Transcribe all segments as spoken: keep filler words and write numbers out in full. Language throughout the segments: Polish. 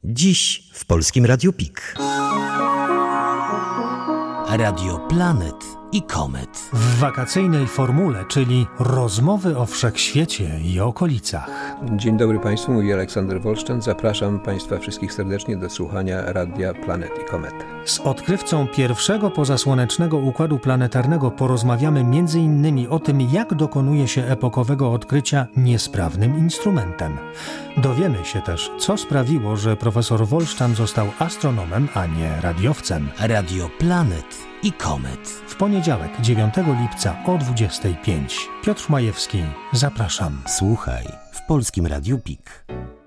Dziś w Polskim Radiu Pik. Radio Planet i Komet. W wakacyjnej formule, czyli rozmowy o wszechświecie i okolicach. Dzień dobry Państwu, mówi Aleksander Wolszczan. Zapraszam Państwa wszystkich serdecznie do słuchania Radia Planet i Komet. Z odkrywcą pierwszego pozasłonecznego układu planetarnego porozmawiamy między innymi o tym, jak dokonuje się epokowego odkrycia niesprawnym instrumentem. Dowiemy się też, co sprawiło, że profesor Wolszczan został astronomem, a nie radiowcem. Radio Planet i Komet. W poniedziałek, dziewiątego lipca o dwudziestej piątej. Piotr Majewski, zapraszam. Słuchaj w Polskim Radiu Pik.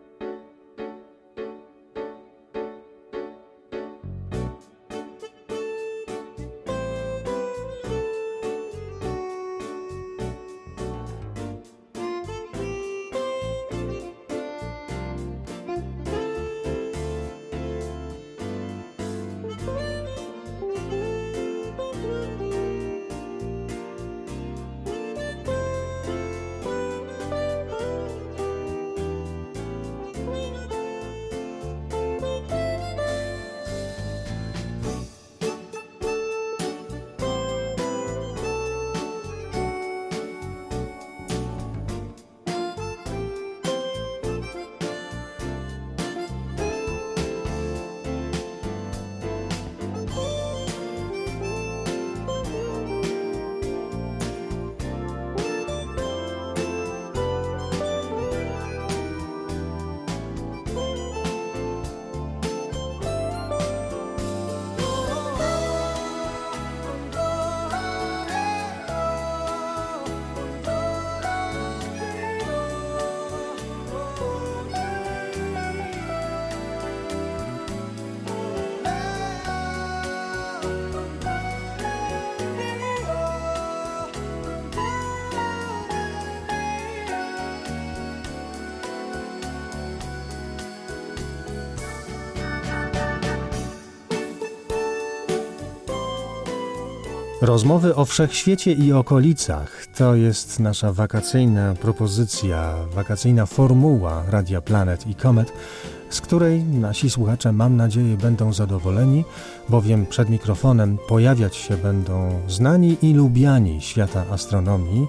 Rozmowy o wszechświecie i okolicach to jest nasza wakacyjna propozycja, wakacyjna formuła Radia Planet i Komet, z której nasi słuchacze, mam nadzieję, będą zadowoleni, bowiem przed mikrofonem pojawiać się będą znani i lubiani świata astronomii,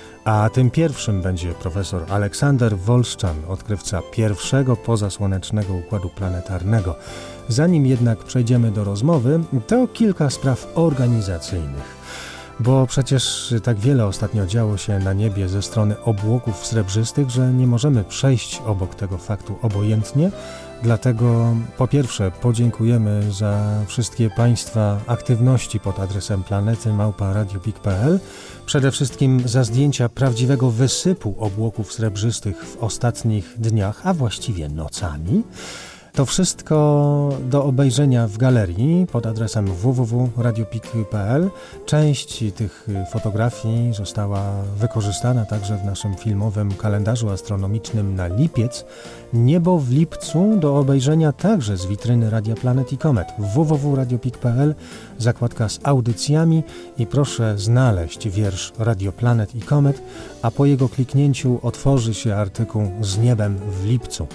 a tym pierwszym będzie profesor Aleksander Wolszczan, odkrywca pierwszego pozasłonecznego układu planetarnego. Zanim jednak przejdziemy do rozmowy, to kilka spraw organizacyjnych, bo przecież tak wiele ostatnio działo się na niebie ze strony obłoków srebrzystych, że nie możemy przejść obok tego faktu obojętnie. Dlatego po pierwsze podziękujemy za wszystkie Państwa aktywności pod adresem planety małpa radiopik kropka p l. Przede wszystkim za zdjęcia prawdziwego wysypu obłoków srebrzystych w ostatnich dniach, a właściwie nocami. To wszystko do obejrzenia w galerii pod adresem w w w kropka radiopik kropka p l. Część tych fotografii została wykorzystana także w naszym filmowym kalendarzu astronomicznym na lipiec. Niebo w lipcu do obejrzenia także z witryny Radia Planet i Komet. w w w kropka radiopik kropka p l, zakładka z audycjami i proszę znaleźć wiersz Radio Planet i Komet, a po jego kliknięciu otworzy się artykuł z niebem w lipcu.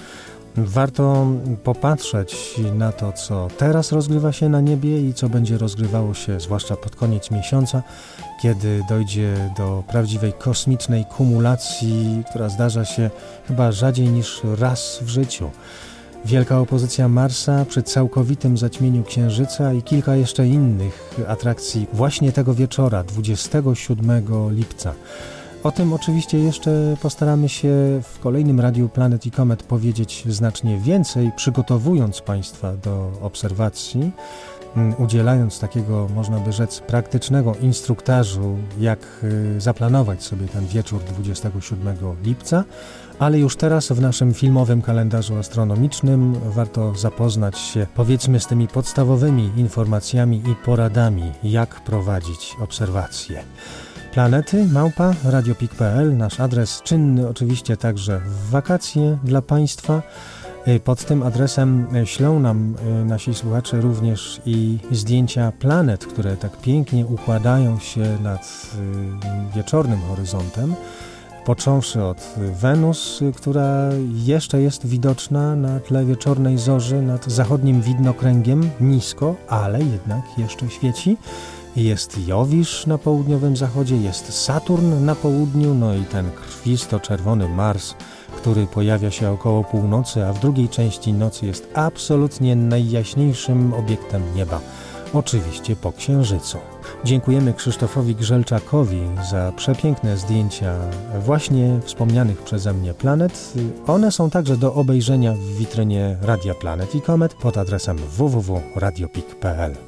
Warto popatrzeć na to, co teraz rozgrywa się na niebie i co będzie rozgrywało się zwłaszcza pod koniec miesiąca, kiedy dojdzie do prawdziwej kosmicznej kumulacji, która zdarza się chyba rzadziej niż raz w życiu. Wielka opozycja Marsa przy całkowitym zaćmieniu Księżyca i kilka jeszcze innych atrakcji właśnie tego wieczora, dwudziestego siódmego lipca. O tym oczywiście jeszcze postaramy się w kolejnym Radiu Planet i Komet powiedzieć znacznie więcej, przygotowując Państwa do obserwacji, udzielając takiego, można by rzec, praktycznego instruktażu, jak zaplanować sobie ten wieczór dwudziestego siódmego lipca, ale już teraz w naszym filmowym kalendarzu astronomicznym warto zapoznać się, powiedzmy, z tymi podstawowymi informacjami i poradami, jak prowadzić obserwacje. Planety małpa radiopik kropka p l, nasz adres czynny oczywiście także w wakacje dla Państwa. Pod tym adresem ślą nam nasi słuchacze również i zdjęcia planet, które tak pięknie układają się nad wieczornym horyzontem. Począwszy od Wenus, która jeszcze jest widoczna na tle wieczornej zorzy nad zachodnim widnokręgiem, nisko, ale jednak jeszcze świeci. Jest Jowisz na południowym zachodzie, jest Saturn na południu, no i ten krwisto-czerwony Mars, który pojawia się około północy, a w drugiej części nocy jest absolutnie najjaśniejszym obiektem nieba. Oczywiście po Księżycu. Dziękujemy Krzysztofowi Grzelczakowi za przepiękne zdjęcia właśnie wspomnianych przeze mnie planet. One są także do obejrzenia w witrynie Radia Planet i Comet pod adresem w w w kropka radiopik kropka p l.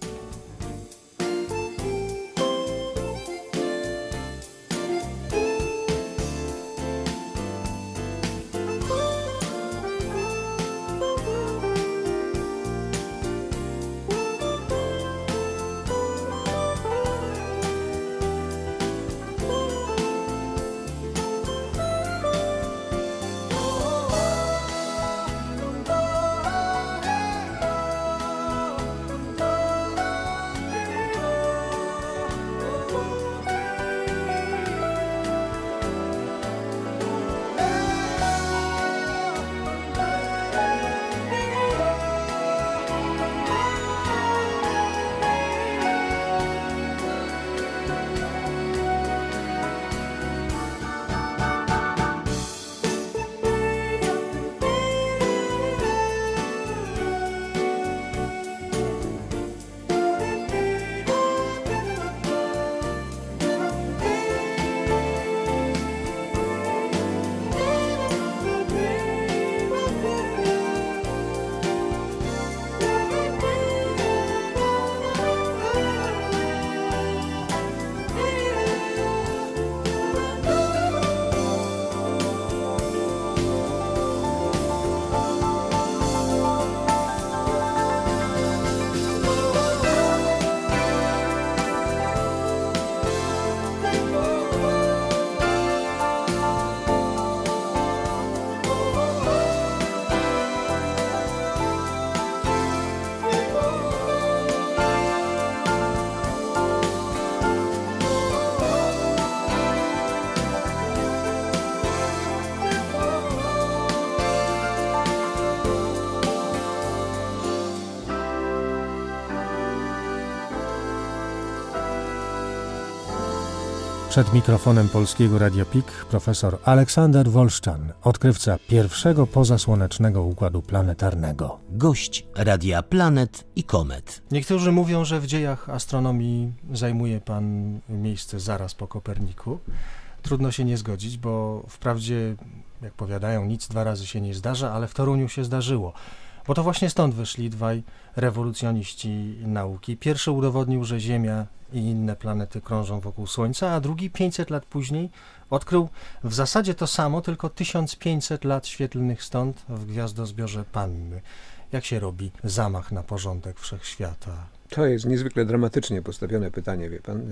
Przed mikrofonem Polskiego Radia Pik profesor Aleksander Wolszczan, odkrywca pierwszego pozasłonecznego układu planetarnego. Gość Radia Planet i Comet. Niektórzy mówią, że w dziejach astronomii zajmuje pan miejsce zaraz po Koperniku. Trudno się nie zgodzić, bo wprawdzie, jak powiadają, nic dwa razy się nie zdarza, ale w Toruniu się zdarzyło. Bo to właśnie stąd wyszli dwaj rewolucjoniści nauki. Pierwszy udowodnił, że Ziemia i inne planety krążą wokół Słońca, a drugi pięćset lat później odkrył w zasadzie to samo, tylko tysiąc pięćset lat świetlnych stąd w gwiazdozbiorze Panny. Jak się robi zamach na porządek wszechświata? To jest niezwykle dramatycznie postawione pytanie, wie pan.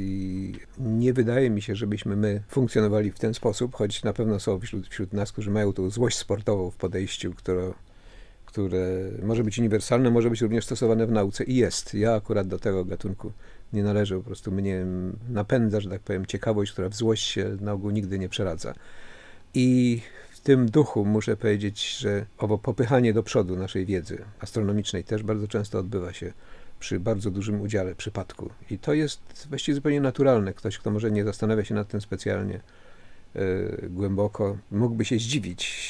I nie wydaje mi się, żebyśmy my funkcjonowali w ten sposób, choć na pewno są wśród, wśród nas, którzy mają tą złość sportową w podejściu, które, które może być uniwersalne, może być również stosowane w nauce i jest. Ja akurat do tego gatunku nie należę, po prostu mnie napędza, że tak powiem, ciekawość, która w złość się na ogół nigdy nie przeradza. I w tym duchu muszę powiedzieć, że owo popychanie do przodu naszej wiedzy astronomicznej też bardzo często odbywa się przy bardzo dużym udziale przypadku. I to jest właściwie zupełnie naturalne. Ktoś, kto może nie zastanawia się nad tym specjalnie yy, głęboko, mógłby się zdziwić,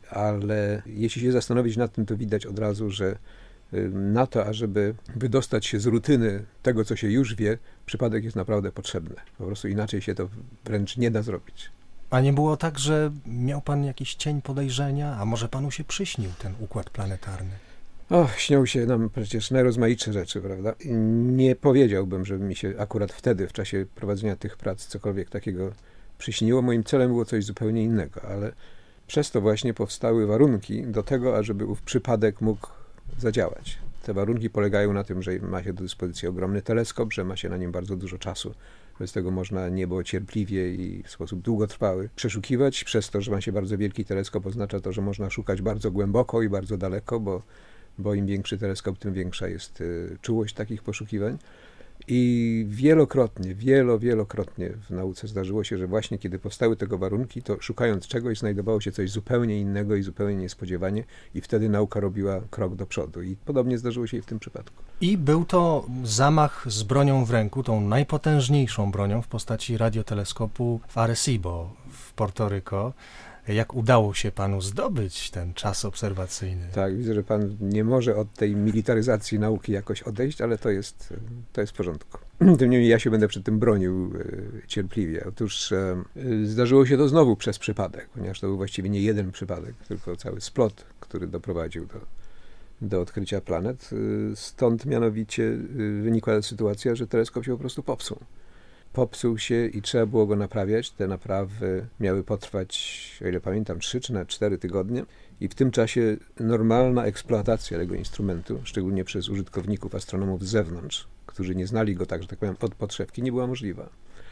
ale jeśli się zastanowić nad tym, to widać od razu, że yy, na to, ażeby wydostać się z rutyny tego, co się już wie, przypadek jest naprawdę potrzebny. Po prostu inaczej się to wręcz nie da zrobić. A nie było tak, że miał pan jakiś cień podejrzenia, a może panu się przyśnił ten układ planetarny? Och, śnią się nam przecież najrozmaitsze rzeczy, prawda? Nie powiedziałbym, że mi się akurat wtedy, w czasie prowadzenia tych prac, cokolwiek takiego przyśniło. Moim celem było coś zupełnie innego, ale przez to właśnie powstały warunki do tego, ażeby ów przypadek mógł zadziałać. Te warunki polegają na tym, że ma się do dyspozycji ogromny teleskop, że ma się na nim bardzo dużo czasu. Bez tego można niebo cierpliwie i w sposób długotrwały przeszukiwać. Przez to, że ma się bardzo wielki teleskop, oznacza to, że można szukać bardzo głęboko i bardzo daleko, bo bo im większy teleskop, tym większa jest y, czułość takich poszukiwań. I wielokrotnie, wielo, wielokrotnie w nauce zdarzyło się, że właśnie kiedy powstały tego warunki, to szukając czegoś znajdowało się coś zupełnie innego i zupełnie niespodziewanie i wtedy nauka robiła krok do przodu. I podobnie zdarzyło się i w tym przypadku. I był to zamach z bronią w ręku, tą najpotężniejszą bronią w postaci radioteleskopu w Arecibo w Porto-Rico. Jak udało się panu zdobyć ten czas obserwacyjny? Tak, widzę, że pan nie może od tej militaryzacji nauki jakoś odejść, ale to jest, to jest w porządku. Tym niemniej ja się będę przed tym bronił e, cierpliwie. Otóż e, zdarzyło się to znowu przez przypadek, ponieważ to był właściwie nie jeden przypadek, tylko cały splot, który doprowadził do, do odkrycia planet. E, stąd mianowicie e, wynikła sytuacja, że teleskop się po prostu popsuł. Popsuł się i trzeba było go naprawiać. Te naprawy miały potrwać, o ile pamiętam, trzy czy nawet cztery tygodnie i w tym czasie normalna eksploatacja tego instrumentu, szczególnie przez użytkowników, astronomów z zewnątrz, którzy nie znali go tak, że tak powiem, od podszewki, nie była możliwa.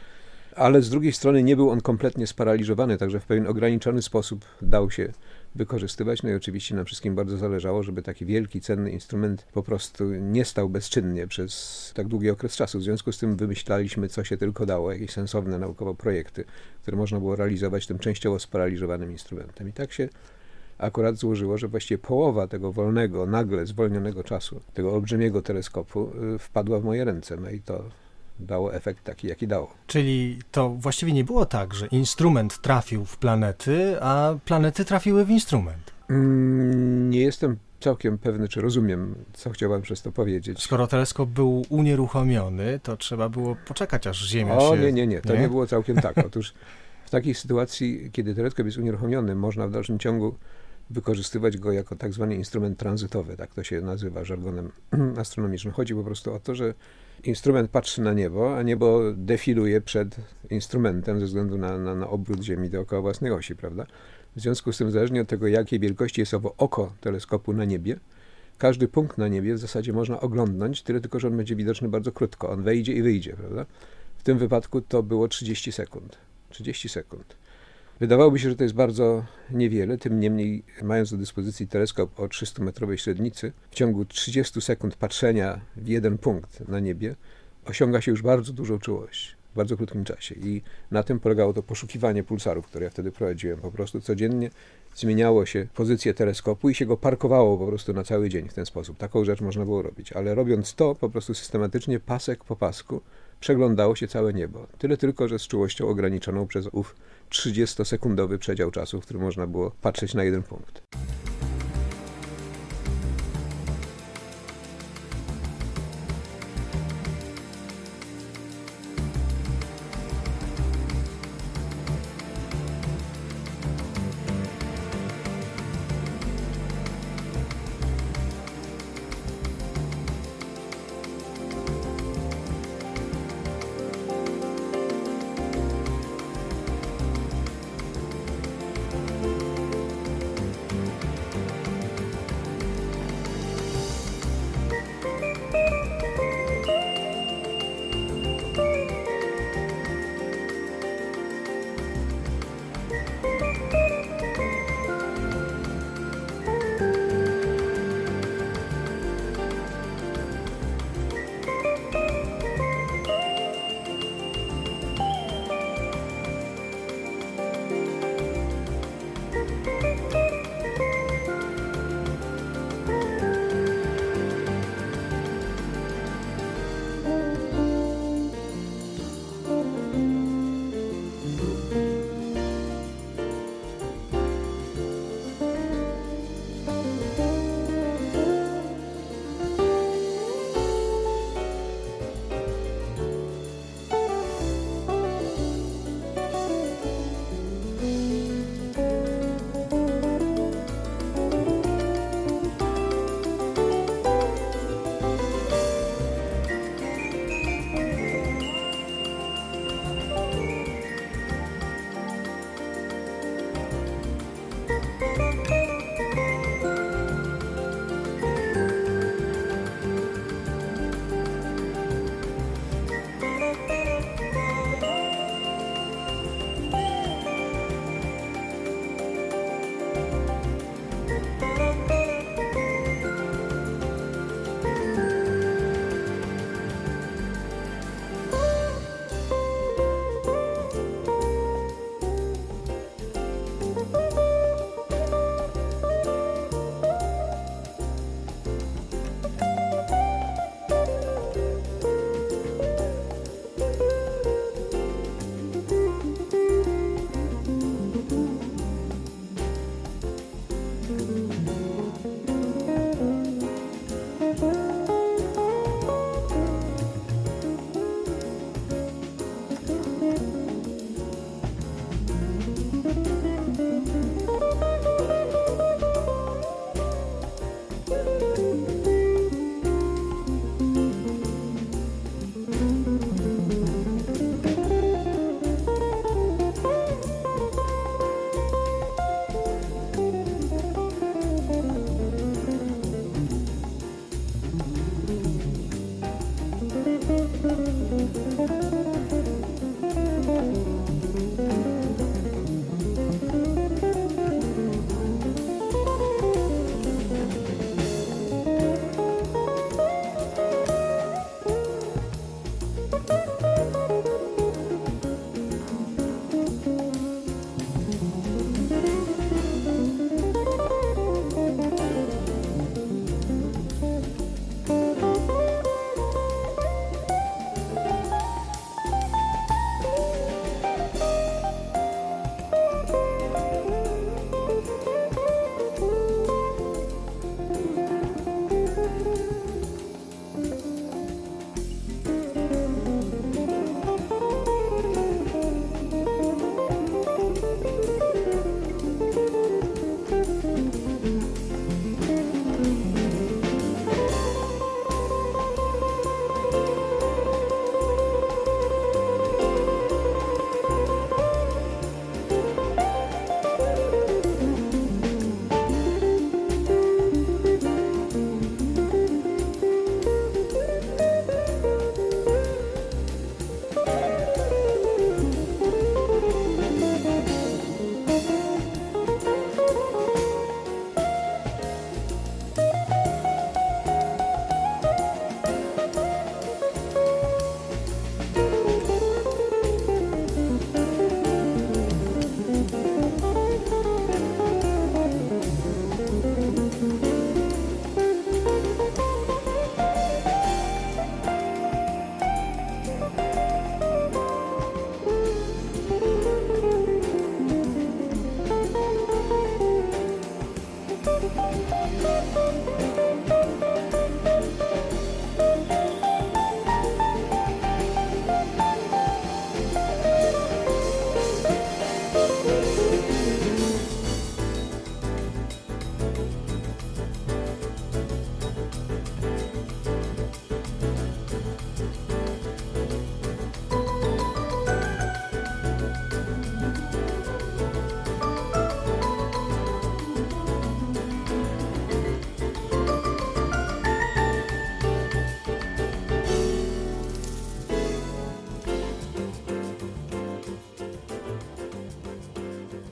Ale z drugiej strony nie był on kompletnie sparaliżowany, także w pewien ograniczony sposób dał się wykorzystywać. No i oczywiście nam wszystkim bardzo zależało, żeby taki wielki, cenny instrument po prostu nie stał bezczynnie przez tak długi okres czasu. W związku z tym wymyślaliśmy, co się tylko dało, jakieś sensowne naukowo projekty, które można było realizować tym częściowo sparaliżowanym instrumentem. I tak się akurat złożyło, że właściwie połowa tego wolnego, nagle zwolnionego czasu, tego olbrzymiego teleskopu wpadła w moje ręce. No i to dało efekt taki, jaki dało. Czyli to właściwie nie było tak, że instrument trafił w planety, a planety trafiły w instrument. Mm, nie jestem całkiem pewny, czy rozumiem, co chciałbym przez to powiedzieć. Skoro teleskop był unieruchomiony, to trzeba było poczekać, aż Ziemia o, się... nie, nie, nie, to nie? nie było całkiem tak. Otóż w takiej sytuacji, kiedy teleskop jest unieruchomiony, można w dalszym ciągu wykorzystywać go jako tak zwany instrument tranzytowy, tak to się nazywa żargonem astronomicznym. Chodzi po prostu o to, że instrument patrzy na niebo, a niebo defiluje przed instrumentem ze względu na, na, na obrót Ziemi dookoła własnej osi, prawda? W związku z tym, zależnie od tego, jakiej wielkości jest owo oko teleskopu na niebie, każdy punkt na niebie w zasadzie można oglądnąć, tyle tylko, że on będzie widoczny bardzo krótko. On wejdzie i wyjdzie, prawda? W tym wypadku to było trzydzieści sekund. trzydzieści sekund. Wydawałoby się, że to jest bardzo niewiele, tym niemniej mając do dyspozycji teleskop o trzystumetrowej średnicy, w ciągu trzydziestu sekund patrzenia w jeden punkt na niebie osiąga się już bardzo dużą czułość w bardzo krótkim czasie. I na tym polegało to poszukiwanie pulsarów, które ja wtedy prowadziłem. Po prostu codziennie zmieniało się pozycję teleskopu i się go parkowało po prostu na cały dzień w ten sposób. Taką rzecz można było robić, ale robiąc to po prostu systematycznie, pasek po pasku, przeglądało się całe niebo. Tyle tylko, że z czułością ograniczoną przez ów trzydziestosekundowy przedział czasu, w którym można było patrzeć na jeden punkt.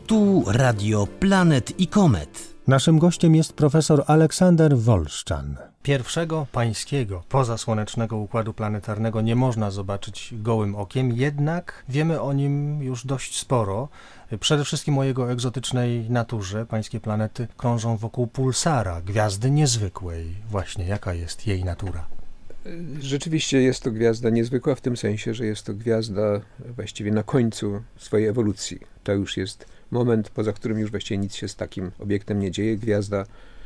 Tu Radio Planet i Komet. Naszym gościem jest profesor Aleksander Wolszczan. Pierwszego pańskiego pozasłonecznego układu planetarnego nie można zobaczyć gołym okiem, jednak wiemy o nim już dość sporo. Przede wszystkim o jego egzotycznej naturze. Pańskie planety krążą wokół pulsara, gwiazdy niezwykłej. Właśnie jaka jest jej natura? Rzeczywiście jest to gwiazda niezwykła w tym sensie, że jest to gwiazda właściwie na końcu swojej ewolucji. To już jest moment, poza którym już właściwie nic się z takim obiektem nie dzieje. Gwiazda,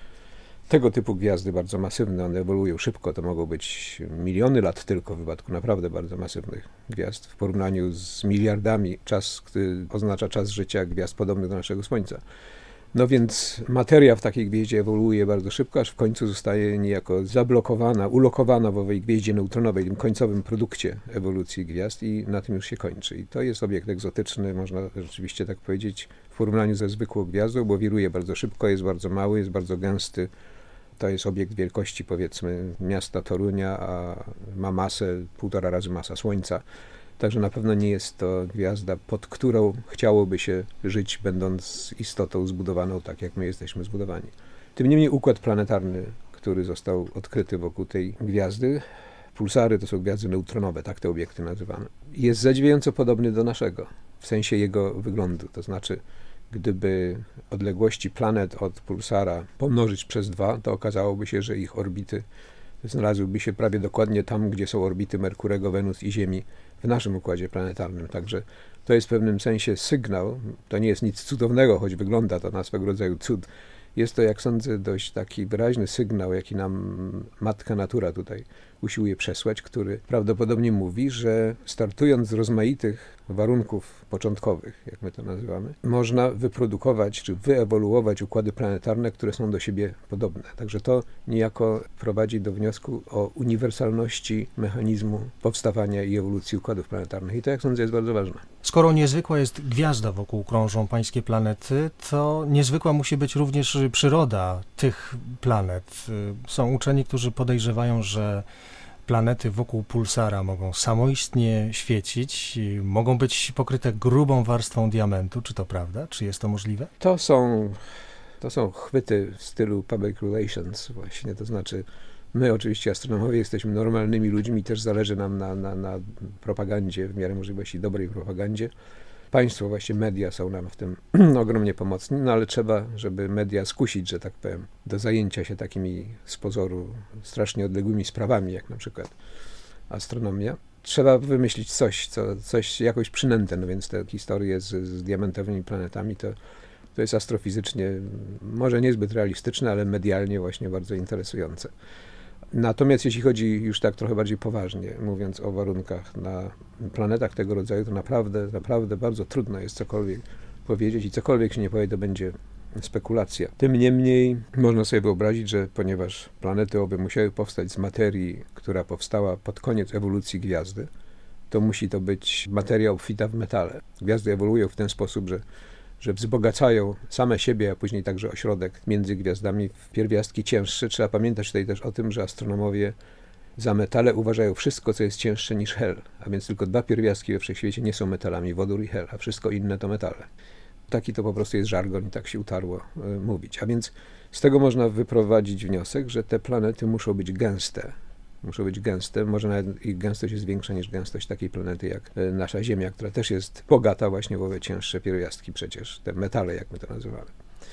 tego typu gwiazdy bardzo masywne, one ewoluują szybko, to mogą być miliony lat tylko w wypadku naprawdę bardzo masywnych gwiazd. W porównaniu z miliardami, czas, który oznacza czas życia gwiazd podobnych do naszego Słońca. No więc materia w takiej gwieździe ewoluuje bardzo szybko, aż w końcu zostaje niejako zablokowana, ulokowana w owej gwieździe neutronowej, tym końcowym produkcie ewolucji gwiazd i na tym już się kończy. I to jest obiekt egzotyczny, można rzeczywiście tak powiedzieć, w porównaniu ze zwykłą gwiazdą, bo wiruje bardzo szybko, jest bardzo mały, jest bardzo gęsty. To jest obiekt wielkości, powiedzmy, miasta Torunia, a ma masę półtora razy masa Słońca. Także na pewno nie jest to gwiazda, pod którą chciałoby się żyć, będąc istotą zbudowaną tak, jak my jesteśmy zbudowani. Tym niemniej układ planetarny, który został odkryty wokół tej gwiazdy, pulsary to są gwiazdy neutronowe, tak te obiekty nazywamy, jest zadziwiająco podobny do naszego, w sensie jego wyglądu. To znaczy, gdyby odległości planet od pulsara pomnożyć przez dwa, to okazałoby się, że ich orbity znalazłyby się prawie dokładnie tam, gdzie są orbity Merkurego, Wenus i Ziemi w naszym układzie planetarnym. Także to jest w pewnym sensie sygnał, to nie jest nic cudownego, choć wygląda to na swego rodzaju cud. Jest to, jak sądzę, dość taki wyraźny sygnał, jaki nam matka natura tutaj usiłuje przesłać, który prawdopodobnie mówi, że startując z rozmaitych warunków początkowych, jak my to nazywamy, można wyprodukować czy wyewoluować układy planetarne, które są do siebie podobne. Także to niejako prowadzi do wniosku o uniwersalności mechanizmu powstawania i ewolucji układów planetarnych. I to, jak sądzę, jest bardzo ważne. Skoro niezwykła jest gwiazda, wokół krążą pańskie planety, to niezwykła musi być również przyroda tych planet. Są uczeni, którzy podejrzewają, że planety wokół pulsara mogą samoistnie świecić, mogą być pokryte grubą warstwą diamentu. Czy to prawda? Czy jest to możliwe? To są, to są chwyty w stylu public relations właśnie, to znaczy my oczywiście astronomowie jesteśmy normalnymi ludźmi, też zależy nam na, na, na propagandzie, w miarę możliwości dobrej propagandzie. Państwo, właśnie media są nam w tym ogromnie pomocni, no ale trzeba, żeby media skusić, że tak powiem, do zajęcia się takimi z pozoru strasznie odległymi sprawami, jak na przykład astronomia. Trzeba wymyślić coś, co, coś jakąś przynętę, no więc te historie z, z diamentowymi planetami to, to jest astrofizycznie może niezbyt realistyczne, ale medialnie właśnie bardzo interesujące. Natomiast jeśli chodzi już tak trochę bardziej poważnie, mówiąc o warunkach na planetach tego rodzaju, to naprawdę, naprawdę bardzo trudno jest cokolwiek powiedzieć i cokolwiek się nie powie, to będzie spekulacja. Tym niemniej można sobie wyobrazić, że ponieważ planety owe musiały powstać z materii, która powstała pod koniec ewolucji gwiazdy, to musi to być materia obfita w metale. Gwiazdy ewoluują w ten sposób, że że wzbogacają same siebie, a później także ośrodek między gwiazdami w pierwiastki cięższe. Trzeba pamiętać tutaj też o tym, że astronomowie za metale uważają wszystko, co jest cięższe niż hel, a więc tylko dwa pierwiastki we wszechświecie nie są metalami, wodór i hel, a wszystko inne to metale. Taki to po prostu jest żargon i tak się utarło y, mówić. A więc z tego można wyprowadzić wniosek, że te planety muszą być gęste. Muszą być gęste, może nawet ich gęstość jest większa niż gęstość takiej planety jak nasza Ziemia, która też jest bogata właśnie w owe cięższe pierwiastki przecież, te metale, jak my to nazywamy.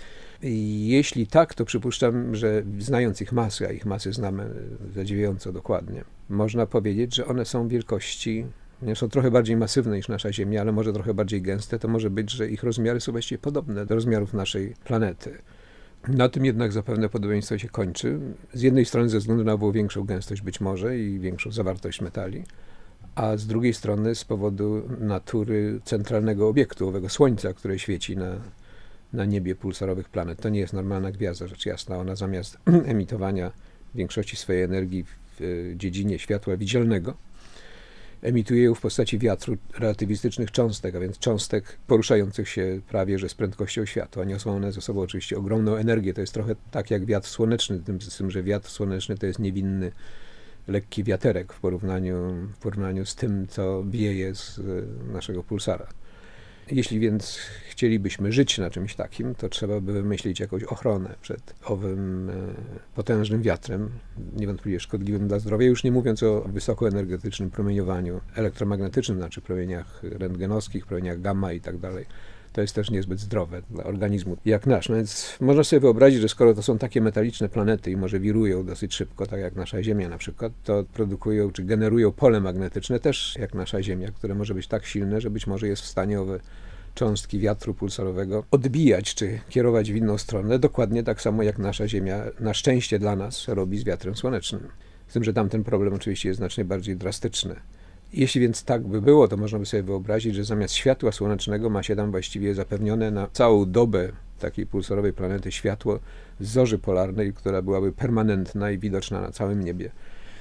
I jeśli tak, to przypuszczam, że znając ich masy, a ich masy znamy zadziwiająco dokładnie, można powiedzieć, że one są wielkości, nie są trochę bardziej masywne niż nasza Ziemia, ale może trochę bardziej gęste, to może być, że ich rozmiary są właściwie podobne do rozmiarów naszej planety. Na tym jednak zapewne podobieństwo się kończy. Z jednej strony ze względu na ową większą gęstość być może i większą zawartość metali, a z drugiej strony z powodu natury centralnego obiektu, owego Słońca, które świeci na, na niebie pulsarowych planet. To nie jest normalna gwiazda, rzecz jasna. Ona zamiast emitowania większości swojej energii w dziedzinie światła widzialnego, emituje ją w postaci wiatru relatywistycznych cząstek, a więc cząstek poruszających się prawie że z prędkością światła. Niosą one ze sobą oczywiście ogromną energię. To jest trochę tak jak wiatr słoneczny, tym, z tym, że wiatr słoneczny to jest niewinny, lekki wiaterek w porównaniu, w porównaniu z tym, co wieje z naszego pulsara. Jeśli więc chcielibyśmy żyć na czymś takim, to trzeba by wymyślić jakąś ochronę przed owym potężnym wiatrem, niewątpliwie szkodliwym dla zdrowia, już nie mówiąc o wysokoenergetycznym promieniowaniu elektromagnetycznym, znaczy promieniach rentgenowskich, promieniach gamma i tak dalej. To jest też niezbyt zdrowe dla organizmu jak nasz. No więc można sobie wyobrazić, że skoro to są takie metaliczne planety i może wirują dosyć szybko, tak jak nasza Ziemia na przykład, to produkują czy generują pole magnetyczne też jak nasza Ziemia, które może być tak silne, że być może jest w stanie owe cząstki wiatru pulsarowego odbijać czy kierować w inną stronę, dokładnie tak samo jak nasza Ziemia, na szczęście dla nas, robi z wiatrem słonecznym. Z tym, że tamten problem oczywiście jest znacznie bardziej drastyczny. Jeśli więc tak by było, to można by sobie wyobrazić, że zamiast światła słonecznego ma się tam właściwie zapewnione na całą dobę takiej pulsorowej planety światło z zorzy polarnej, która byłaby permanentna i widoczna na całym niebie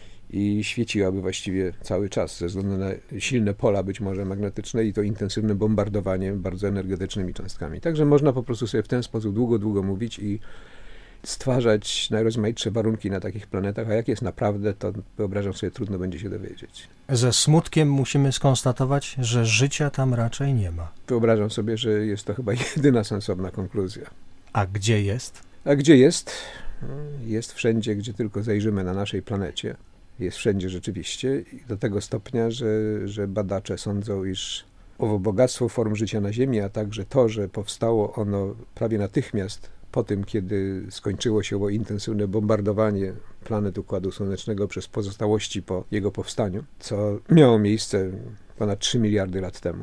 i świeciłaby właściwie cały czas ze względu na silne pola być może magnetyczne i to intensywne bombardowanie bardzo energetycznymi cząstkami. Także można po prostu sobie w ten sposób długo, długo mówić i stwarzać najrozmaitsze warunki na takich planetach, a jak jest naprawdę, to wyobrażam sobie, trudno będzie się dowiedzieć. Ze smutkiem musimy skonstatować, że życia tam raczej nie ma. Wyobrażam sobie, że jest to chyba jedyna sensowna konkluzja. A gdzie jest? A gdzie jest? Jest wszędzie, gdzie tylko zajrzymy na naszej planecie. Jest wszędzie rzeczywiście i do tego stopnia, że, że badacze sądzą, iż owo bogactwo form życia na Ziemi, a także to, że powstało ono prawie natychmiast po tym, kiedy skończyło się owo intensywne bombardowanie planet Układu Słonecznego przez pozostałości po jego powstaniu, co miało miejsce ponad trzy miliardy lat temu.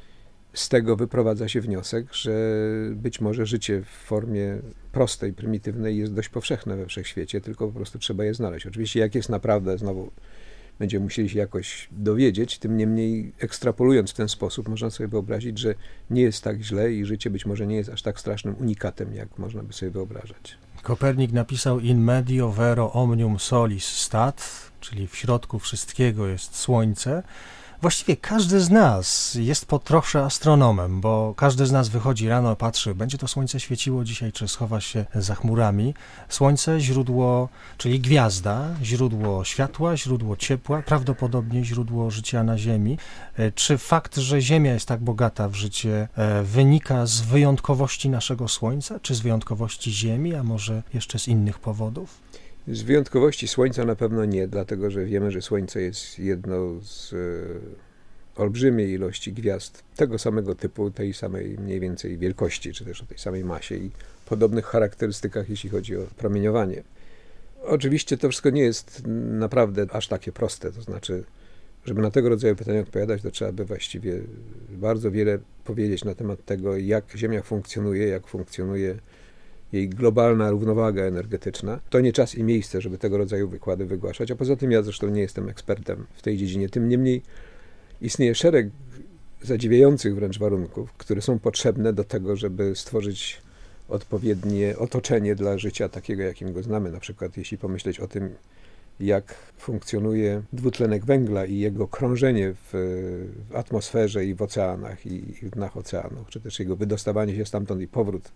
Z tego wyprowadza się wniosek, że być może życie w formie prostej, prymitywnej jest dość powszechne we wszechświecie, tylko po prostu trzeba je znaleźć. Oczywiście jak jest naprawdę, znowu będziemy musieli się jakoś dowiedzieć, tym niemniej ekstrapolując w ten sposób, można sobie wyobrazić, że nie jest tak źle i życie być może nie jest aż tak strasznym unikatem, jak można by sobie wyobrażać. Kopernik napisał in medio vero omnium solis stat, czyli w środku wszystkiego jest słońce. Właściwie każdy z nas jest po trosze astronomem, bo każdy z nas wychodzi rano, patrzy, będzie to słońce świeciło dzisiaj, czy schowa się za chmurami. Słońce, źródło, czyli gwiazda, źródło światła, źródło ciepła, prawdopodobnie źródło życia na Ziemi. Czy fakt, że Ziemia jest tak bogata w życie, wynika z wyjątkowości naszego Słońca, czy z wyjątkowości Ziemi, a może jeszcze z innych powodów? Z wyjątkowości Słońca na pewno nie, dlatego że wiemy, że Słońce jest jedną z e, olbrzymiej ilości gwiazd tego samego typu, tej samej mniej więcej wielkości, czy też o tej samej masie i podobnych charakterystykach, jeśli chodzi o promieniowanie. Oczywiście to wszystko nie jest naprawdę aż takie proste, to znaczy, żeby na tego rodzaju pytania odpowiadać, to trzeba by właściwie bardzo wiele powiedzieć na temat tego, jak Ziemia funkcjonuje, jak funkcjonuje jej globalna równowaga energetyczna. To nie czas i miejsce, żeby tego rodzaju wykłady wygłaszać, a poza tym ja zresztą nie jestem ekspertem w tej dziedzinie. Tym niemniej istnieje szereg zadziwiających wręcz warunków, które są potrzebne do tego, żeby stworzyć odpowiednie otoczenie dla życia takiego, jakim go znamy. Na przykład jeśli pomyśleć o tym, jak funkcjonuje dwutlenek węgla i jego krążenie w, w atmosferze i w oceanach i, i w dnach oceanów, czy też jego wydostawanie się stamtąd i powrót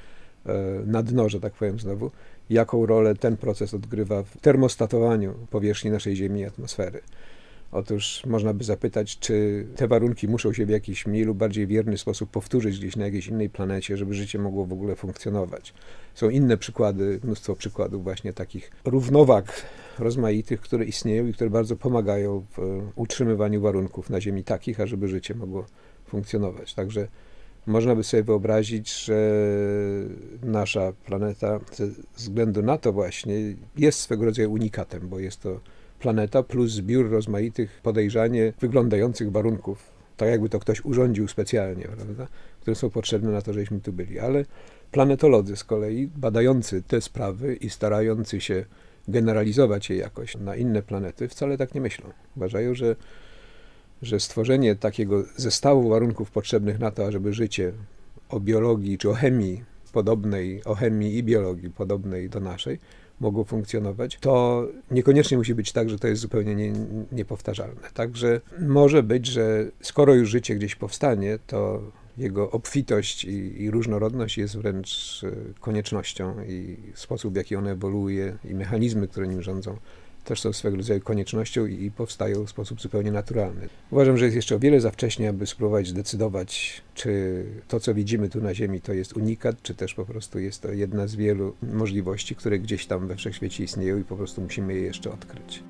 na dno, że tak powiem znowu, jaką rolę ten proces odgrywa w termostatowaniu powierzchni naszej Ziemi i atmosfery. Otóż można by zapytać, czy te warunki muszą się w jakiś mniej lub bardziej wierny sposób powtórzyć gdzieś na jakiejś innej planecie, żeby życie mogło w ogóle funkcjonować. Są inne przykłady, mnóstwo przykładów właśnie takich równowag rozmaitych, które istnieją i które bardzo pomagają w utrzymywaniu warunków na Ziemi takich, ażeby życie mogło funkcjonować. Także można by sobie wyobrazić, że nasza planeta ze względu na to właśnie jest swego rodzaju unikatem, bo jest to planeta plus zbiór rozmaitych, podejrzanie wyglądających warunków, tak jakby to ktoś urządził specjalnie, prawda, które są potrzebne na to, żebyśmy tu byli. Ale planetolodzy z kolei, badający te sprawy i starający się generalizować je jakoś na inne planety, wcale tak nie myślą. Uważają, że że stworzenie takiego zestawu warunków potrzebnych na to, ażeby życie o biologii czy o chemii podobnej, o chemii i biologii podobnej do naszej mogło funkcjonować, to niekoniecznie musi być tak, że to jest zupełnie nie, niepowtarzalne. Także może być, że skoro już życie gdzieś powstanie, to jego obfitość i, i różnorodność jest wręcz koniecznością i sposób, w jaki ono ewoluuje i mechanizmy, które nim rządzą, też są swego rodzaju koniecznością i powstają w sposób zupełnie naturalny. Uważam, że jest jeszcze o wiele za wcześnie, aby spróbować zdecydować, czy to, co widzimy tu na Ziemi, to jest unikat, czy też po prostu jest to jedna z wielu możliwości, które gdzieś tam we wszechświecie istnieją i po prostu musimy je jeszcze odkryć.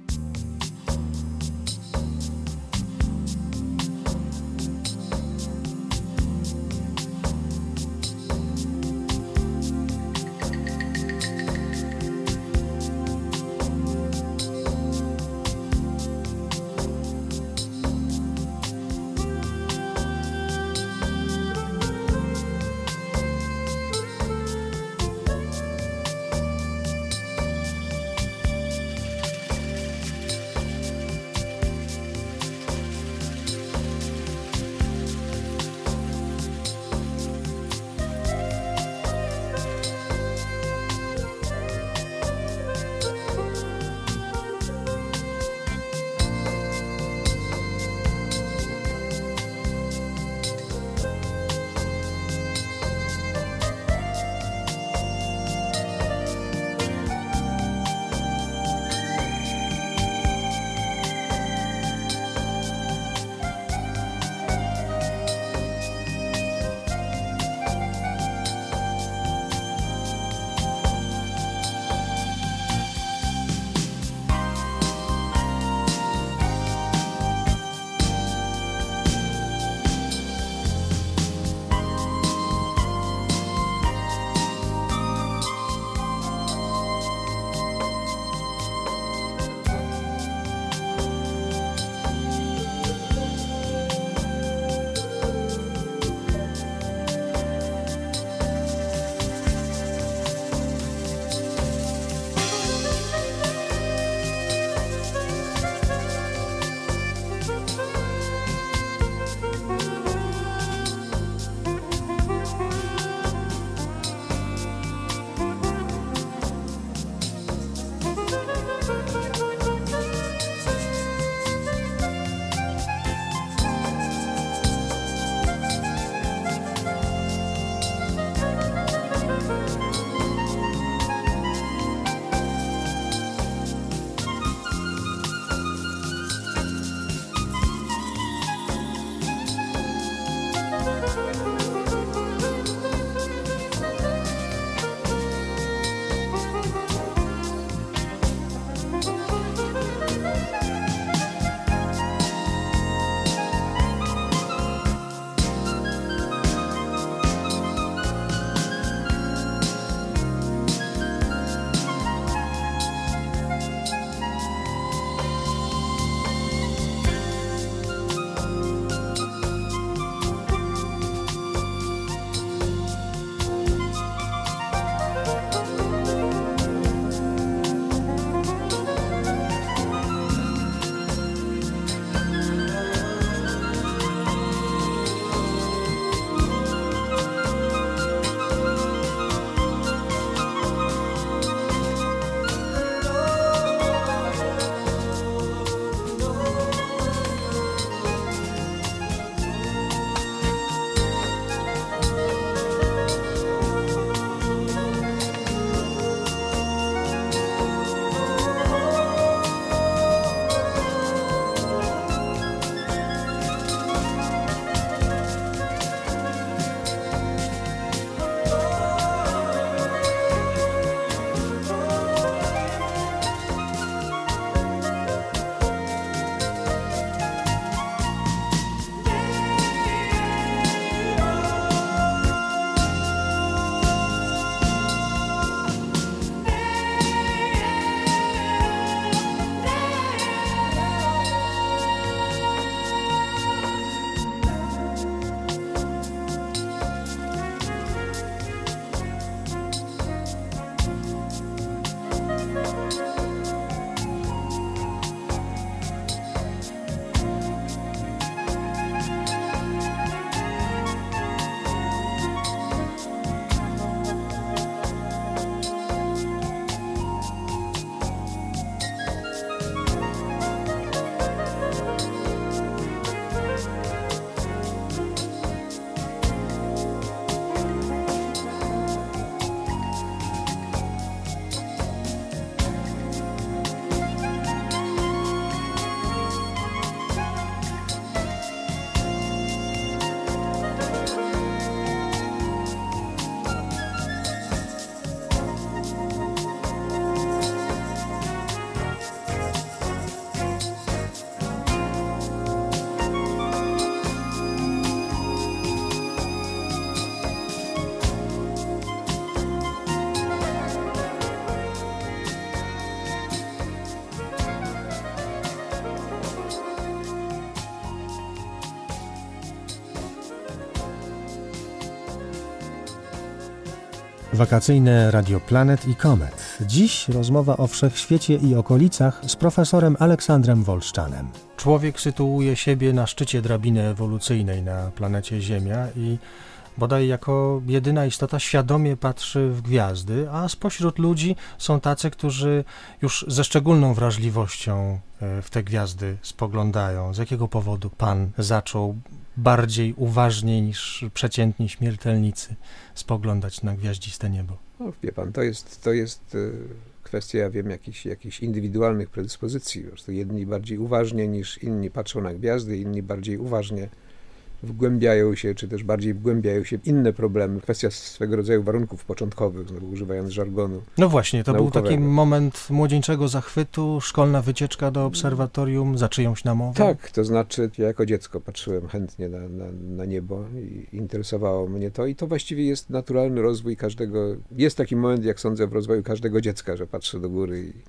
Wakacyjne Radio Planet i Comet. Dziś rozmowa o wszechświecie i okolicach z profesorem Aleksandrem Wolszczanem. Człowiek sytuuje siebie na szczycie drabiny ewolucyjnej na planecie Ziemia i bodaj jako jedyna istota świadomie patrzy w gwiazdy, a spośród ludzi są tacy, którzy już ze szczególną wrażliwością w te gwiazdy spoglądają. Z jakiego powodu pan zaczął bardziej uważniej niż przeciętni śmiertelnicy spoglądać na gwiaździste niebo? No, wie pan, to jest, to jest kwestia, ja wiem, jakichś, jakichś indywidualnych predyspozycji. Po prostu jedni bardziej uważnie niż inni patrzą na gwiazdy, inni bardziej uważnie wgłębiają się, czy też bardziej wgłębiają się w inne problemy. Kwestia swego rodzaju warunków początkowych, znowu używając żargonu No właśnie, to naukowego. Był taki moment młodzieńczego zachwytu, szkolna wycieczka do obserwatorium za czyjąś namową? Tak, to znaczy ja jako dziecko patrzyłem chętnie na, na, na niebo i interesowało mnie to i to właściwie jest naturalny rozwój każdego, jest taki moment, jak sądzę, w rozwoju każdego dziecka, że patrzy do góry i,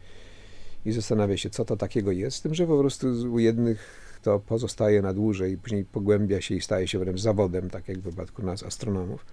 i zastanawia się, co to takiego jest, z tym, że po prostu u jednych to pozostaje na dłużej, później pogłębia się i staje się wręcz zawodem, tak jak w wypadku nas, astronomów.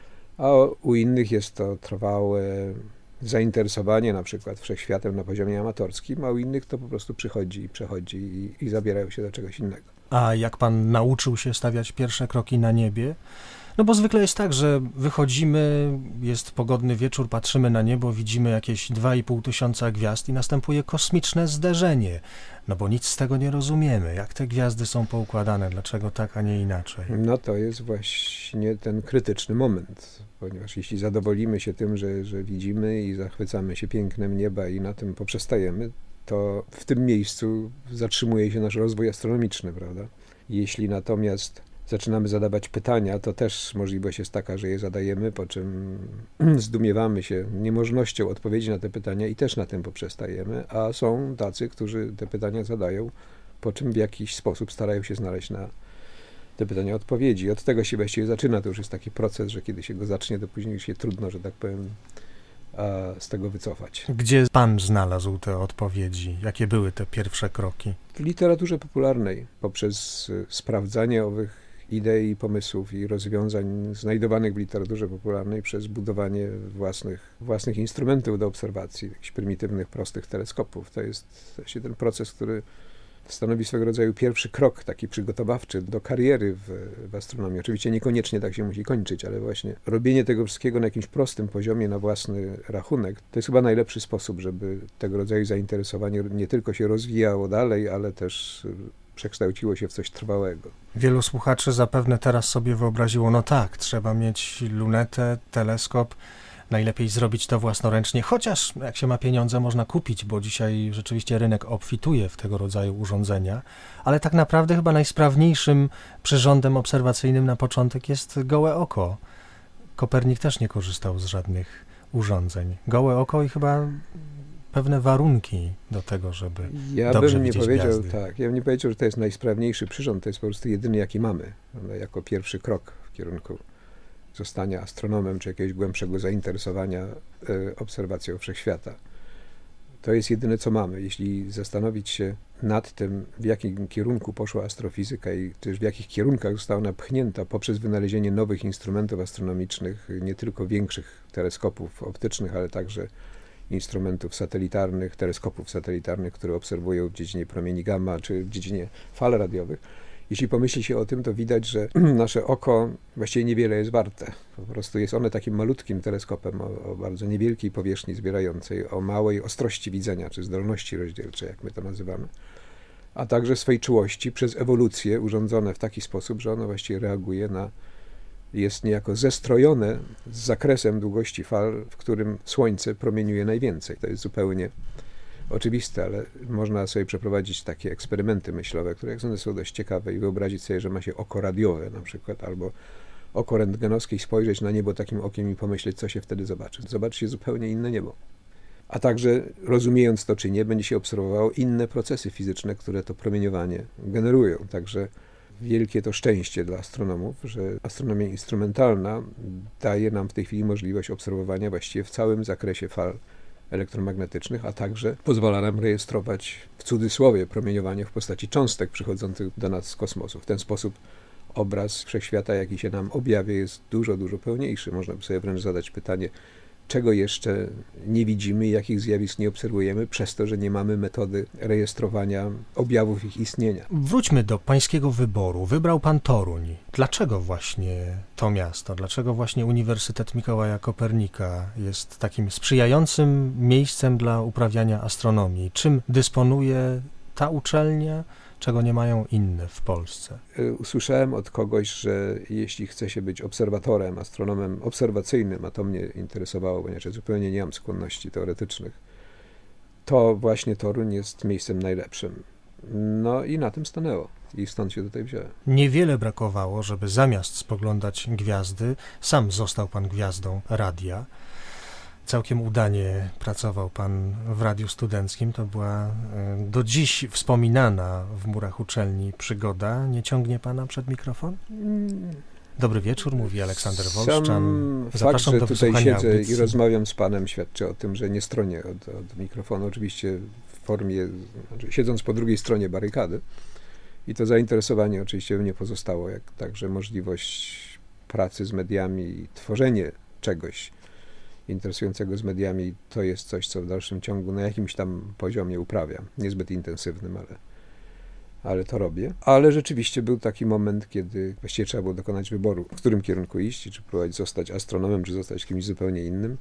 A u innych jest to trwałe zainteresowanie na przykład wszechświatem na poziomie amatorskim, a u innych to po prostu przychodzi i przechodzi i, i zabierają się do czegoś innego. A jak pan nauczył się stawiać pierwsze kroki na niebie? No bo zwykle jest tak, że wychodzimy, jest pogodny wieczór, patrzymy na niebo, widzimy jakieś dwa i pół tysiąca gwiazd i następuje kosmiczne zderzenie. No bo nic z tego nie rozumiemy. Jak te gwiazdy są poukładane? Dlaczego tak, a nie inaczej? No to jest właśnie ten krytyczny moment, ponieważ jeśli zadowolimy się tym, że, że widzimy i zachwycamy się pięknem nieba i na tym poprzestajemy, to w tym miejscu zatrzymuje się nasz rozwój astronomiczny, prawda? Jeśli natomiast zaczynamy zadawać pytania, to też możliwość jest taka, że je zadajemy, po czym zdumiewamy się niemożnością odpowiedzi na te pytania i też na tym poprzestajemy, a są tacy, którzy te pytania zadają, po czym w jakiś sposób starają się znaleźć na te pytania odpowiedzi. Od tego się właściwie zaczyna, to już jest taki proces, że kiedy się go zacznie, to później już się trudno, że tak powiem, z tego wycofać. Gdzie pan znalazł te odpowiedzi? Jakie były te pierwsze kroki? W literaturze popularnej, poprzez sprawdzanie owych idei, pomysłów i rozwiązań znajdowanych w literaturze popularnej przez budowanie własnych, własnych instrumentów do obserwacji, jakichś prymitywnych, prostych teleskopów. To jest właśnie ten proces, który stanowi swego rodzaju pierwszy krok, taki przygotowawczy do kariery w, w astronomii. Oczywiście niekoniecznie tak się musi kończyć, ale właśnie robienie tego wszystkiego na jakimś prostym poziomie, na własny rachunek, to jest chyba najlepszy sposób, żeby tego rodzaju zainteresowanie nie tylko się rozwijało dalej, ale też przekształciło się w coś trwałego. Wielu słuchaczy zapewne teraz sobie wyobraziło, no tak, trzeba mieć lunetę, teleskop, najlepiej zrobić to własnoręcznie, chociaż jak się ma pieniądze, można kupić, bo dzisiaj rzeczywiście rynek obfituje w tego rodzaju urządzenia, ale tak naprawdę chyba najsprawniejszym przyrządem obserwacyjnym na początek jest gołe oko. Kopernik też nie korzystał z żadnych urządzeń. Gołe oko i chyba pewne warunki do tego, żeby ja dobrze bym nie widzieć powiedział, gwiazdy. tak, ja bym nie powiedział, że to jest najsprawniejszy przyrząd, to jest po prostu jedyny, jaki mamy, jako pierwszy krok w kierunku zostania astronomem, czy jakiegoś głębszego zainteresowania y, obserwacją wszechświata. To jest jedyne, co mamy. Jeśli zastanowić się nad tym, w jakim kierunku poszła astrofizyka i też w jakich kierunkach została napchnięta poprzez wynalezienie nowych instrumentów astronomicznych, nie tylko większych teleskopów optycznych, ale także instrumentów satelitarnych, teleskopów satelitarnych, które obserwują w dziedzinie promieni gamma, czy w dziedzinie fal radiowych. Jeśli pomyśli się o tym, to widać, że nasze oko właściwie niewiele jest warte. Po prostu jest one takim malutkim teleskopem o, o bardzo niewielkiej powierzchni zbierającej, o małej ostrości widzenia, czy zdolności rozdzielczej, jak my to nazywamy, a także swej czułości przez ewolucję urządzone w taki sposób, że ono właściwie reaguje na, jest niejako zestrojone z zakresem długości fal, w którym Słońce promieniuje najwięcej. To jest zupełnie oczywiste, ale można sobie przeprowadzić takie eksperymenty myślowe, które jak sądzę są dość ciekawe i wyobrazić sobie, że ma się oko radiowe na przykład, albo oko rentgenowskie i spojrzeć na niebo takim okiem i pomyśleć, co się wtedy zobaczy. Zobaczy się zupełnie inne niebo. A także, rozumiejąc to czy nie, będzie się obserwowało inne procesy fizyczne, które to promieniowanie generują. Także wielkie to szczęście dla astronomów, że astronomia instrumentalna daje nam w tej chwili możliwość obserwowania właściwie w całym zakresie fal elektromagnetycznych, a także pozwala nam rejestrować w cudzysłowie promieniowanie w postaci cząstek przychodzących do nas z kosmosu. W ten sposób obraz wszechświata, jaki się nam objawia, jest dużo, dużo pełniejszy. Można by sobie wręcz zadać pytanie, czego jeszcze nie widzimy, jakich zjawisk nie obserwujemy, przez to, że nie mamy metody rejestrowania objawów ich istnienia. Wróćmy do pańskiego wyboru. Wybrał pan Toruń. Dlaczego właśnie to miasto? Dlaczego właśnie Uniwersytet Mikołaja Kopernika jest takim sprzyjającym miejscem dla uprawiania astronomii? Czym dysponuje ta uczelnia, czego nie mają inne w Polsce? Usłyszałem od kogoś, że jeśli chce się być obserwatorem, astronomem obserwacyjnym, a to mnie interesowało, ponieważ ja zupełnie nie mam skłonności teoretycznych, to właśnie Toruń jest miejscem najlepszym. No i na tym stanęło. I stąd się tutaj wziąłem. Niewiele brakowało, żeby zamiast spoglądać gwiazdy, sam został pan gwiazdą radia. Całkiem udanie pracował pan w Radiu Studenckim. To była do dziś wspominana w murach uczelni przygoda. Nie ciągnie pana przed mikrofon? Dobry wieczór, mówi Aleksander Wolszczan. Sam Zapraszam fakt, do że tutaj wysłuchania siedzę audycji. i rozmawiam z panem, świadczy o tym, że nie stronię od, od mikrofonu. Oczywiście w formie, znaczy siedząc po drugiej stronie barykady. I to zainteresowanie oczywiście mnie pozostało, jak także możliwość pracy z mediami i tworzenie czegoś interesującego z mediami, to jest coś, co w dalszym ciągu na jakimś tam poziomie uprawiam. Niezbyt intensywnym, ale, ale to robię. Ale rzeczywiście był taki moment, kiedy właściwie trzeba było dokonać wyboru, w którym kierunku iść, czy próbować zostać astronomem, czy zostać kimś zupełnie innym.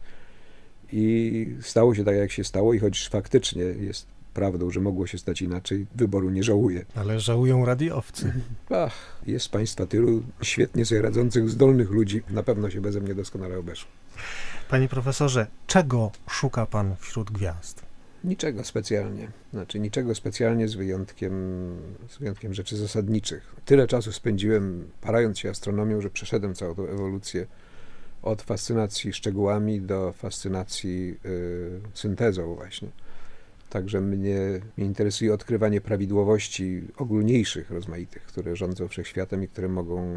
I stało się tak, jak się stało i choć faktycznie jest prawdą, że mogło się stać inaczej, wyboru nie żałuję. Ale żałują radiowcy. Ach, jest państwa tylu świetnie sobie radzących, zdolnych ludzi. Na pewno się beze mnie doskonale obeszło. Panie profesorze, czego szuka pan wśród gwiazd? Niczego specjalnie. Znaczy niczego specjalnie z wyjątkiem, z wyjątkiem rzeczy zasadniczych. Tyle czasu spędziłem parając się astronomią, że przeszedłem całą tą ewolucję od fascynacji szczegółami do fascynacji y, syntezą właśnie. Także mnie, mnie interesuje odkrywanie prawidłowości ogólniejszych, rozmaitych, które rządzą wszechświatem i które mogą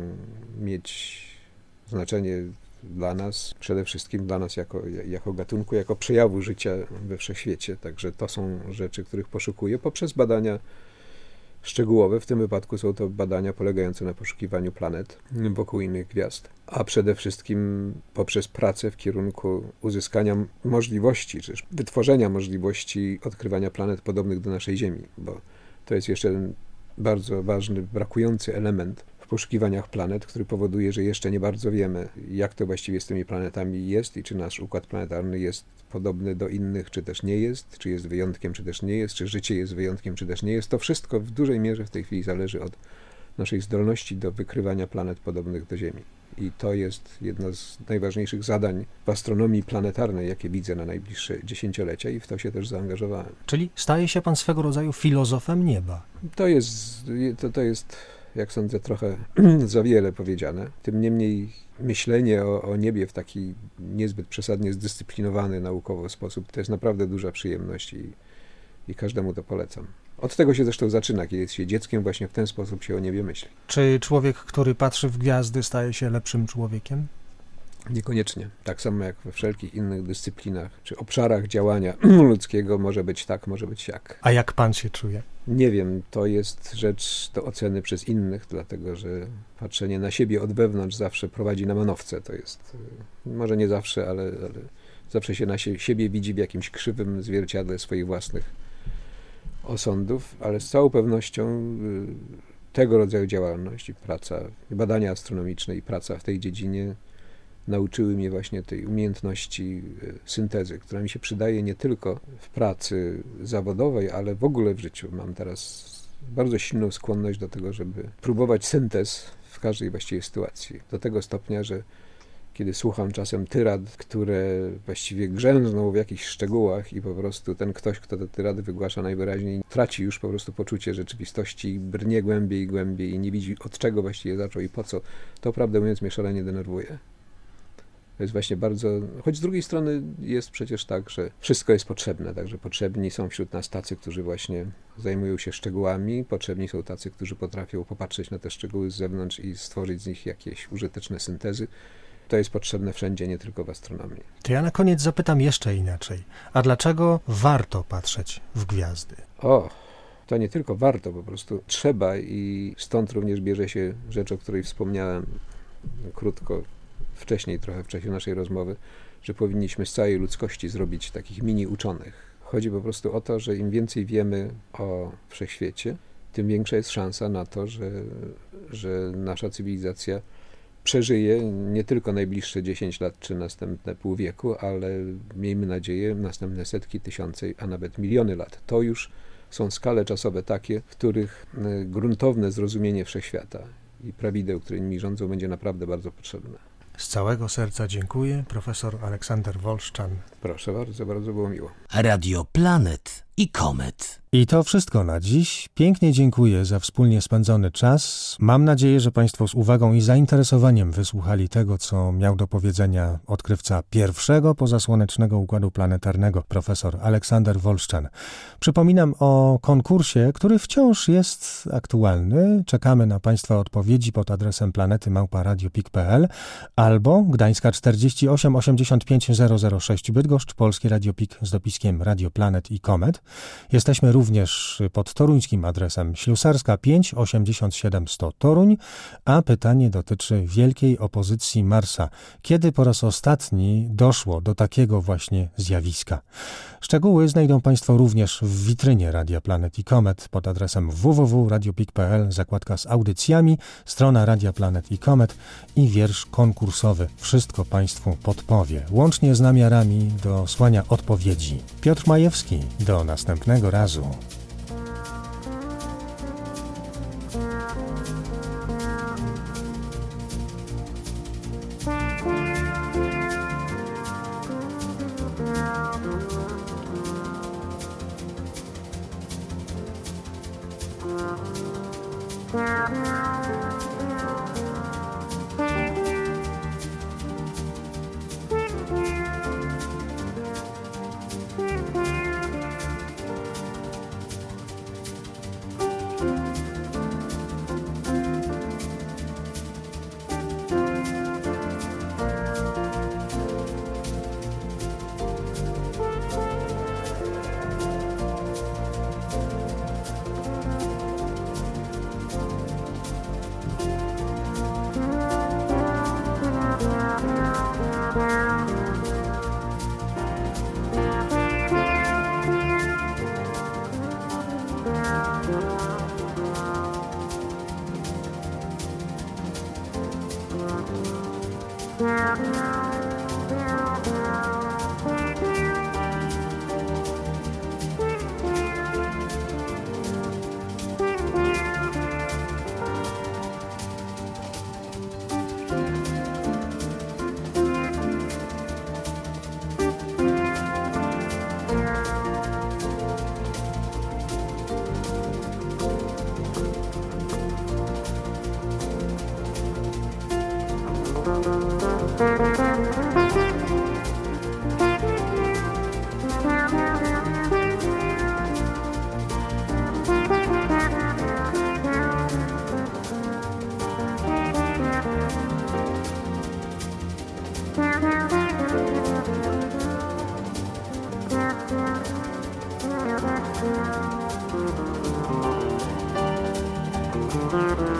mieć znaczenie dla nas, przede wszystkim dla nas jako, jako gatunku, jako przejawu życia we wszechświecie. Także to są rzeczy, których poszukuję poprzez badania szczegółowe. W tym wypadku są to badania polegające na poszukiwaniu planet wokół innych gwiazd, a przede wszystkim poprzez pracę w kierunku uzyskania możliwości, czy wytworzenia możliwości odkrywania planet podobnych do naszej Ziemi, bo to jest jeszcze jeden bardzo ważny, brakujący element w poszukiwaniach planet, który powoduje, że jeszcze nie bardzo wiemy, jak to właściwie z tymi planetami jest i czy nasz układ planetarny jest podobny do innych, czy też nie jest, czy jest wyjątkiem, czy też nie jest, czy życie jest wyjątkiem, czy też nie jest. To wszystko w dużej mierze w tej chwili zależy od naszej zdolności do wykrywania planet podobnych do Ziemi. I to jest jedno z najważniejszych zadań w astronomii planetarnej, jakie widzę na najbliższe dziesięciolecia i w to się też zaangażowałem. Czyli staje się pan swego rodzaju filozofem nieba. To jest, to, to jest jak sądzę, trochę za wiele powiedziane. Tym niemniej myślenie o, o niebie w taki niezbyt przesadnie zdyscyplinowany naukowo sposób to jest naprawdę duża przyjemność i, i każdemu to polecam. Od tego się zresztą zaczyna, kiedy jest się dzieckiem, właśnie w ten sposób się o niebie myśli. Czy człowiek, który patrzy w gwiazdy, staje się lepszym człowiekiem? Niekoniecznie. Tak samo jak we wszelkich innych dyscyplinach czy obszarach działania ludzkiego może być tak, może być siak. A jak pan się czuje? Nie wiem, to jest rzecz do oceny przez innych, dlatego że patrzenie na siebie od wewnątrz zawsze prowadzi na manowce. To jest, może nie zawsze, ale, ale zawsze się na sie, siebie widzi w jakimś krzywym zwierciadle swoich własnych osądów, ale z całą pewnością tego rodzaju działalność i praca, badania astronomiczne i praca w tej dziedzinie nauczyły mnie właśnie tej umiejętności syntezy, która mi się przydaje nie tylko w pracy zawodowej, ale w ogóle w życiu. Mam teraz bardzo silną skłonność do tego, żeby próbować syntez w każdej właściwie sytuacji. Do tego stopnia, że kiedy słucham czasem tyrad, które właściwie grzęzną w jakichś szczegółach i po prostu ten ktoś, kto te tyrady wygłasza najwyraźniej, traci już po prostu poczucie rzeczywistości, brnie głębiej i głębiej i nie widzi od czego właściwie zaczął i po co, to prawdę mówiąc mnie szalenie denerwuje. To jest właśnie bardzo... Choć z drugiej strony jest przecież tak, że wszystko jest potrzebne, także potrzebni są wśród nas tacy, którzy właśnie zajmują się szczegółami, potrzebni są tacy, którzy potrafią popatrzeć na te szczegóły z zewnątrz i stworzyć z nich jakieś użyteczne syntezy. To jest potrzebne wszędzie, nie tylko w astronomii. To ja na koniec zapytam jeszcze inaczej. A dlaczego warto patrzeć w gwiazdy? O, to nie tylko warto, po prostu trzeba i stąd również bierze się rzecz, o której wspomniałem krótko wcześniej, trochę w czasie naszej rozmowy. że powinniśmy z całej ludzkości zrobić takich mini uczonych. Chodzi po prostu o to, że im więcej wiemy o wszechświecie, tym większa jest szansa na to, że, że nasza cywilizacja przeżyje nie tylko najbliższe dziesięć lat czy następne pół wieku, ale miejmy nadzieję następne setki, tysiące, a nawet miliony lat. To już są skale czasowe takie, w których gruntowne zrozumienie wszechświata i prawideł, które nimi rządzą, będzie naprawdę bardzo potrzebne. Z całego serca dziękuję. Profesor Aleksander Wolszczan. Proszę bardzo, bardzo było miło. Radio Planet i Komet. I to wszystko na dziś. Pięknie dziękuję za wspólnie spędzony czas. Mam nadzieję, że Państwo z uwagą i zainteresowaniem wysłuchali tego, co miał do powiedzenia odkrywca pierwszego pozasłonecznego układu planetarnego, profesor Aleksander Wolszczan. Przypominam o konkursie, który wciąż jest aktualny. Czekamy na Państwa odpowiedzi pod adresem planety małpa radio kropka pik kropka pe el albo Gdańska czterdzieści osiem osiemdziesiąt pięć zero zero sześć Bydgoszcz, Polskie Radio Pik z dopiskiem Radio Planet i Komet. Jesteśmy również pod toruńskim adresem Ślusarska pięć osiemdziesiąt siedem sto Toruń, a pytanie dotyczy wielkiej opozycji Marsa. Kiedy po raz ostatni doszło do takiego właśnie zjawiska? Szczegóły znajdą Państwo również w witrynie Radia Planet i Komet pod adresem w w w kropka radio pik kropka pe el, zakładka z audycjami, strona Radia Planet i Komet i wiersz konkursowy. Wszystko Państwu podpowie, łącznie z namiarami do słania odpowiedzi. Piotr Majewski, do następnego razu. Thank you.